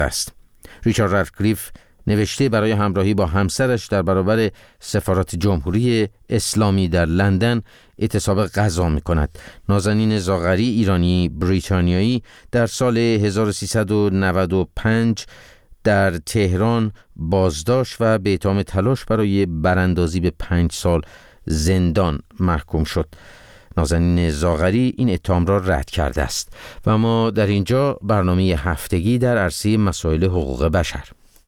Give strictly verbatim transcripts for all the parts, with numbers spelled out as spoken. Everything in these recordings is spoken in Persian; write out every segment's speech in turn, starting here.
است. ریچارد رادکلیف نوشته برای همراهی با همسرش در برابر سفارت جمهوری اسلامی در لندن اعتصاب غذا می کند. نازنین زاغری، ایرانی بریتانیایی، در سال هزار و سیصد و نود و پنج در تهران بازداشت و به اتهام تلاش برای براندازی به پنج سال زندان محکوم شد. نازنین زاغری این اتهام را رد کرده است و ما در اینجا برنامه هفتگی در عرصه مسائل حقوق بشر.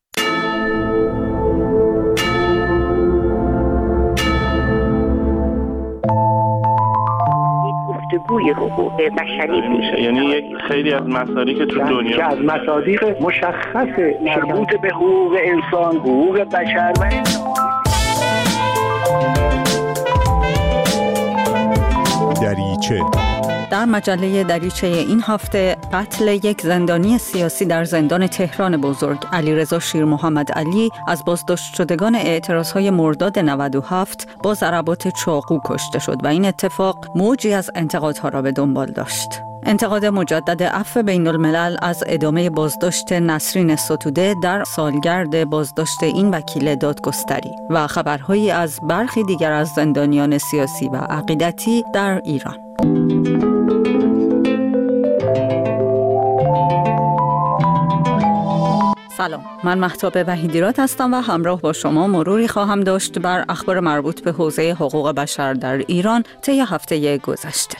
گفتگوی حقوق بشری میشه، یعنی یک خیلی از مصادیق که تو دنیا که از مصادیق مشخص مربوط به حقوق انسان، حقوق بشر و دریچه. در مجله دریچه این هفته قتل یک زندانی سیاسی در زندان تهران بزرگ، علیرضا شیرمحمد علی، از بازداشت شدگان اعتراضهای مرداد نود و هفت با ضربات چاقو کشته شد و این اتفاق موجی از انتقادها را به دنبال داشت. انتقاد مجدد عفو بین الملل از ادامه بازداشت نسرین ستوده در سالگرد بازداشت این وکیل دادگستری و خبرهایی از برخی دیگر از زندانیان سیاسی و عقیدتی در ایران. سلام، من مهتاب وحیدیراد هستم و همراه با شما مروری خواهم داشت بر اخبار مربوط به حوزه حقوق بشر در ایران طی هفته گذشته.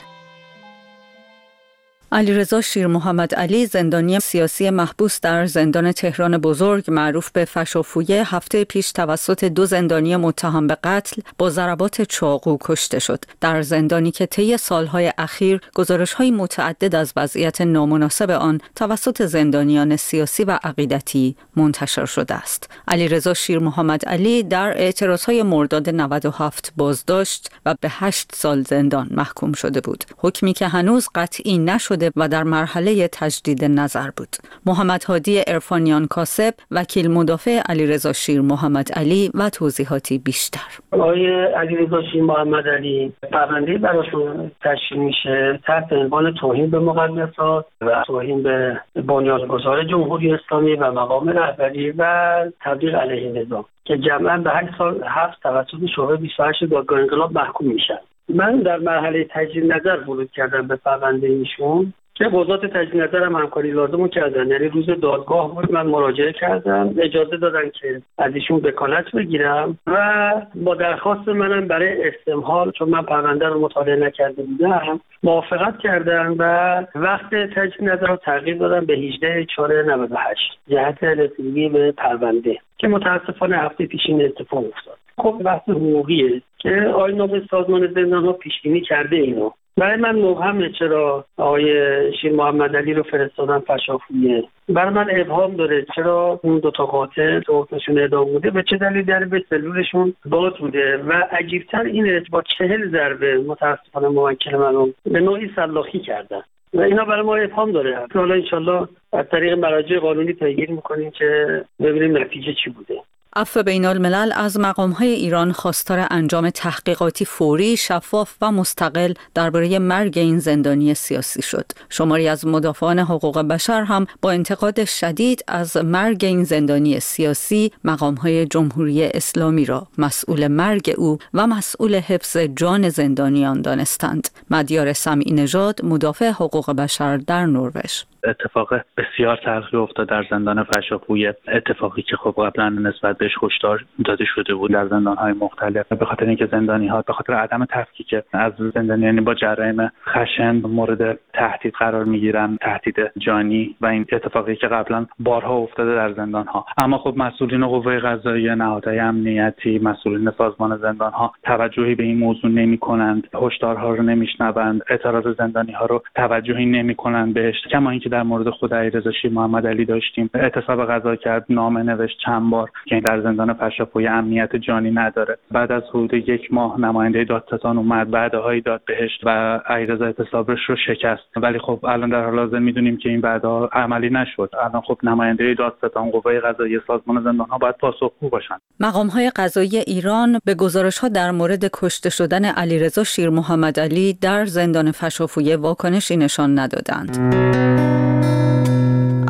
علیرضا شیرمحمد علی، زندانی سیاسی محبوس در زندان تهران بزرگ معروف به فشافویه، هفته پیش توسط دو زندانی متهم به قتل با ضربات چاقو کشته شد. در زندانی که طی سالهای اخیر گزارش‌های متعدد از وضعیت نامناسب آن توسط زندانیان سیاسی و عقیدتی منتشر شده است. علیرضا شیرمحمد علی در اعتراضهای مرداد نود و هفت بازداشت و به هشت سال زندان محکوم شده بود. حکمی که هنوز قطعی نشده و در مرحله تجدید نظر بود. محمد هادی عرفانیان کاسب، وکیل مدافع علیرضا شیرمحمد علی و توضیحاتی بیشتر. آقای علیرضا شیرمحمد علی پرونده براشون تشکیل میشه تحت عنوان توهین به مقدسات و توهین به بنیانگذار جمهوری اسلامی و مقام رهبری و تبلیغ علیه نظام که جمعاً به هشت سال حبس توسط شعبه بیست و هشت دادگاه انقلاب محکوم میشن. من در مرحله تجدید نظر ورود کردم به پرونده ایشون که قضات تجدید نظر هم همکاری لازمو کردن. یعنی روز دادگاه بود، من مراجعه کردم، اجازه دادن که از ایشون وکالت بگیرم و با درخواست منم برای استمهال، چون من پرونده رو مطالعه نکرده بودم، موافقت کردن و وقت تجدید نظر رو تغییر دادن به هجده چهار نود و هشت جهت رسیدگی به پرونده که متاسفانه هفته پیش این اتفاق افتاد. خب بحث حقوقیه که آیین سازمان زندان‌ها پیش بینی کرده اینو. برای من مبهمه چرا آقای شیرمحمد علی رو فرستادن فشافویه. برای من ابهام داره چرا اون دو تا قاتل حکمشون اعدام بوده، به چه دلیل در به سلولشون باز بوده و عجیب‌تر اینه با چهل ضربه متأسفانه موکل منو به نوعی سلاخی کردن و اینا برای ما ابهام داره. حالا انشالله از طریق مراجع قانونی پیگیری میکنیم که ببینیم نتیجه چی بوده. عفو بین الملل از مقام‌های ایران خواستار انجام تحقیقاتی فوری، شفاف و مستقل درباره مرگ این زندانی سیاسی شد. شماری از مدافعان حقوق بشر هم با انتقاد شدید از مرگ این زندانی سیاسی مقام‌های جمهوری اسلامی را مسئول مرگ او و مسئول حفظ جان زندانیان دانستند. مدیار سمعی نژاد، مدافع حقوق بشر در نروژ: اتفاق بسیار تلخی افتاد در زندان فشافویه، اتفاقی که خب قبلا نسبت بهش هشدار داده شده بود در زندان‌های مختلف، به خاطر اینکه زندانی‌ها به خاطر عدم تفکیک از زندانیانی با جرایم خشن مورد تهدید قرار می‌گیرن، تهدید جانی و این اتفاقی که قبلا بارها افتاده در زندان‌ها. اما خب مسئولین قوه قضاییه، نهادهای امنیتی، مسئولین سازمان زندان‌ها توجهی به این موضوع نمی‌کنند، هشدارها رو نمی‌شنوند، اعتراض زندانی‌ها رو توجهی نمی‌کنند بهش. کما اینکه در مورد خود علیرضا شیرمحمد علی داشتیم، اعتصاب غذا کرد، نامه نوشت چند بار که در زندان فشافویه امنیت جانی نداره. بعد از حدود یک ماه نماینده دادستان اومد، وعده‌هایی داد بهش و علیرضا اعتصابش رو شکست. ولی خب الان در حال حاضر میدونیم که این وعده‌ها عملی نشد. الان خب نماینده دادستان، قوه قضاییه، سازمان زندان‌ها باید پاسخگو باشن. مقام‌های قضایی ایران به گزارش‌ها در مورد کشته شدن علیرضا شیرمحمد علی در زندان فشافویه واکنشی نشان ندادند.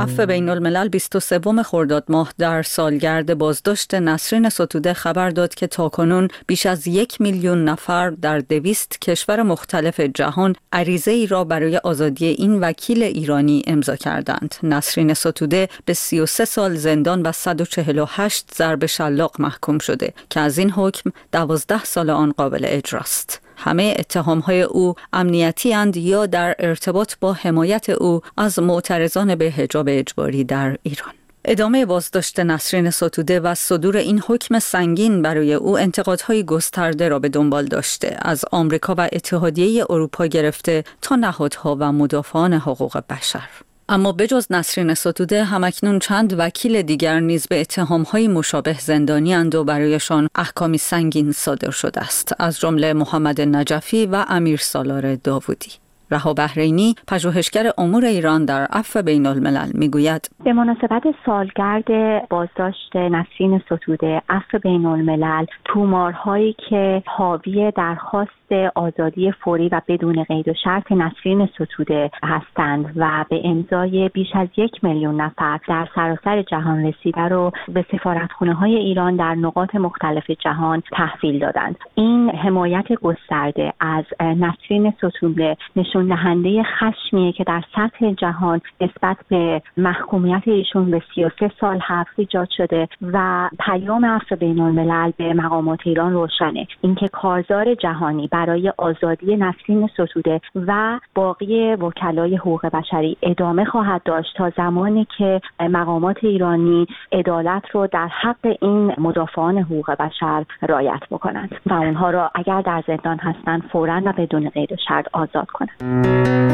عفو بین الملل بیست و سوم خرداد ماه در سالگرد بازداشت نسرین ستوده خبر داد که تاکنون بیش از یک میلیون نفر در دویست کشور مختلف جهان عریضه ای را برای آزادی این وکیل ایرانی امضا کردند. نسرین ستوده به سی و سه سال زندان و صد و چهل و هشت ضرب شلاق محکوم شده که از این حکم دوازده سال آن قابل اجراست. همه اتهام‌های او امنیتی اند یا در ارتباط با حمایت او از معترضان به حجاب اجباری در ایران. ادامه بازداشت نسرین ستوده و صدور این حکم سنگین برای او انتقادهای گسترده را به دنبال داشته، از آمریکا و اتحادیه اروپا گرفته تا نهادها و مدافعان حقوق بشر. اما بجز نسرین ستوده همکنون چند وکیل دیگر نیز به اتهام‌های مشابه زندانی اند و برایشان احکامی سنگین صادر شده است، از جمله محمد نجفی و امیر سالار داوودی. رها بحرینی، پژوهشگر امور ایران در عفو بین الملل، میگوید به مناسبت سالگرد بازداشت نسرین ستوده، عفو بین الملل تومارهایی که حاوی درخواست آزادی فوری و بدون قید و شرط نسرین ستوده هستند و به امضای بیش از یک میلیون نفر در سراسر جهان رسیده رو به سفارتخانه‌های ایران در نقاط مختلف جهان تحویل دادند. این حمایت گسترده از نسرین ستوده نشون دهنده خشمیه که در سطح جهان نسبت به محکومیت ایشون به سی و سه سال حبس ایجاد شده و پیام عفو بین الملل به مقامات ایران روشنه، اینکه کارزار جهانی برای آزادی نسرین ستوده و باقی وکلای حقوق بشری ادامه خواهد داشت تا زمانی که مقامات ایرانی عدالت رو در حق این مدافعان حقوق بشر رعایت بکنند و اونها را اگر در زندان هستند فوراً و بدون قید و شرط آزاد کنند.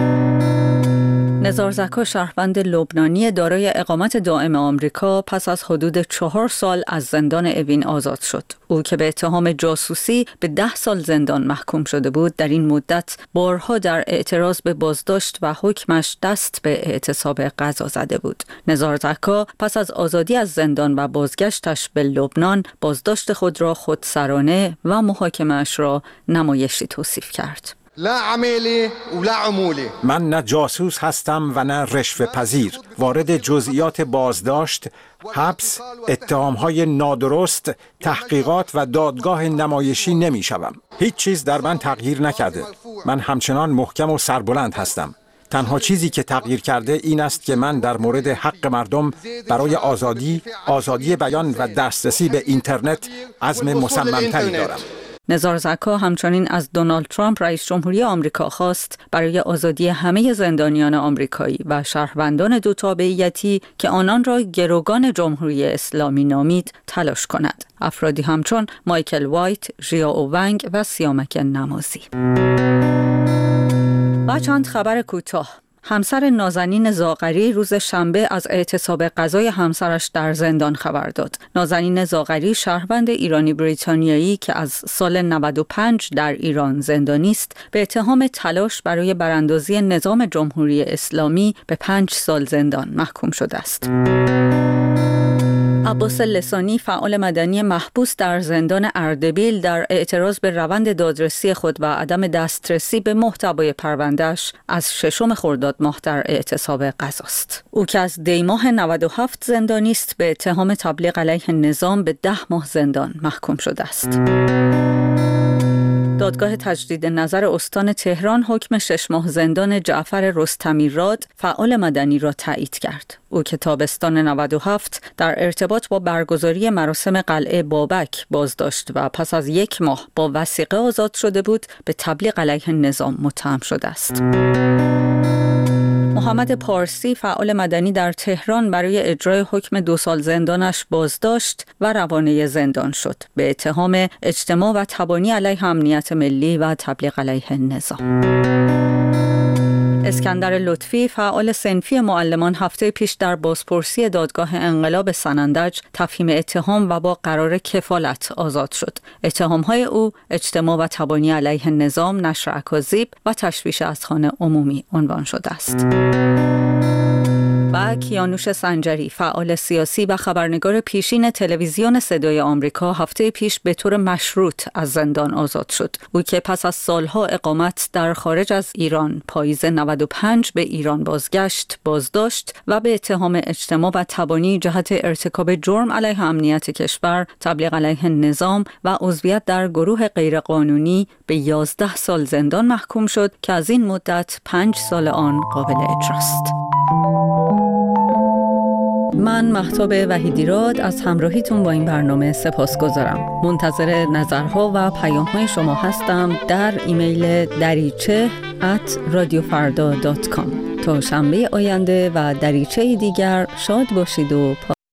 نزار زکا، شهروند لبنانی دارای اقامت دائم آمریکا، پس از حدود چهار سال از زندان اوین آزاد شد. او که به اتهام جاسوسی به ده سال زندان محکوم شده بود، در این مدت بارها در اعتراض به بازداشت و حکمش دست به اعتصاب غذا زده بود. نزار زکا پس از آزادی از زندان و بازگشتش به لبنان، بازداشت خود را خودسرانه و محاکمه‌اش را نمایشی توصیف کرد. لا عملی و لا عمولی. من نه جاسوس هستم و نه رشوه پذیر. وارد جزئیات بازداشت، حبس، اتهامهای نادرست، تحقیقات و دادگاه نمایشی نمی شوم. هیچ چیز در من تغییر نکرده. من همچنان محکم و سربلند هستم. تنها چیزی که تغییر کرده این است که من در مورد حق مردم برای آزادی، آزادی بیان و دسترسی به اینترنت عزم مصمم‌تری دارم. نزار زکا همچنین از دونالد ترامپ رئیس جمهوری آمریکا خواست برای آزادی همه زندانیان آمریکایی و شهروندان دو تابعیتی که آنان را گروگان جمهوری اسلامی نامید تلاش کند. افرادی همچون مایکل وایت، ژیا اوونگ و سیامک نمازی. و چند خبر کوتاه. همسر نازنین زاغری روز شنبه از اعتصاب غذای همسرش در زندان خبر داد. نازنین زاغری، شهروند ایرانی بریتانیایی که از سال نود و پنج در ایران زندانی است، به اتهام تلاش برای براندازی نظام جمهوری اسلامی به پنج سال زندان محکوم شده است. عباس لسانی، فعال مدنی محبوس در زندان اردبیل، در اعتراض به روند دادرسی خود و عدم دسترسی به محتوای پروندهش از ششم خرداد ماه در اعتصاب غذاست. او که از دی ماه نود و هفت زندانی است، به اتهام تبلیغ علیه نظام به ده ماه زندان محکوم شده است. دادگاه تجدید نظر استان تهران حکم شش ماه زندان جعفر رستمی‌راد، فعال مدنی را تایید کرد. او که تابستان نود و هفت در ارتباط با برگزاری مراسم قلعه بابک بازداشت و پس از یک ماه با وثیقه آزاد شده بود، به تبلیغ علیه نظام متهم شده است. محمد پارسی، فعال مدنی در تهران، برای اجرای حکم دو سال زندانش بازداشت و روانه زندان شد به اتهام اجتماع و تبانی علیه امنیت ملی و تبلیغ علیه نظام. اسکندر لطفی، فعال صنفی معلمان، هفته پیش در بازپرسی دادگاه انقلاب سنندج تفهیم اتهام و با قرار کفالت آزاد شد. اتهام‌های او اجتماع و تبانی علیه نظام، نشر اکاذیب و تشویش از خانه عمومی عنوان شده است. و کیانوش سنجری، فعال سیاسی و خبرنگار پیشین تلویزیون صدای آمریکا، هفته پیش به طور مشروط از زندان آزاد شد. او که پس از سالها اقامت در خارج از ایران پاییز نود و پنج به ایران بازگشت، بازداشت و به اتهام اجتماع و تبانی جهت ارتکاب جرم علیه امنیت کشور، تبلیغ علیه نظام و عضویت در گروه غیرقانونی به یازده سال زندان محکوم شد که از این مدت پنج سال آن قابل اجراست. من مهتاب وحیدیراد از همراهیتون با این برنامه سپاسگزارم. منتظر نظرها و پیام‌های شما هستم در ایمیل دریچه ات رادیو فردا دات کام. تا شنبه آینده و دریچه دیگر شاد باشید و